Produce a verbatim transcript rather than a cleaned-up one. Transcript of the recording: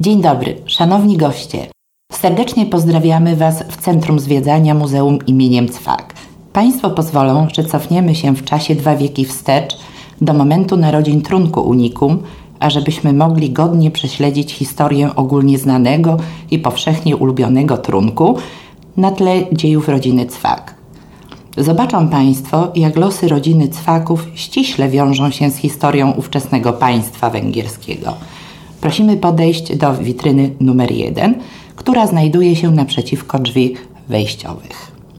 Dzień dobry, szanowni goście. Serdecznie pozdrawiamy Was w Centrum Zwiedzania Muzeum imieniem Cwak. Państwo pozwolą, że cofniemy się w czasie dwa wieki wstecz do momentu narodzin trunku Unikum, ażebyśmy mogli godnie prześledzić historię ogólnie znanego i powszechnie ulubionego trunku na tle dziejów rodziny Cwak. Zobaczą Państwo, jak losy rodziny Cwaków ściśle wiążą się z historią ówczesnego państwa węgierskiego. Prosimy podejść do witryny numer jeden, która znajduje się naprzeciwko drzwi wejściowych.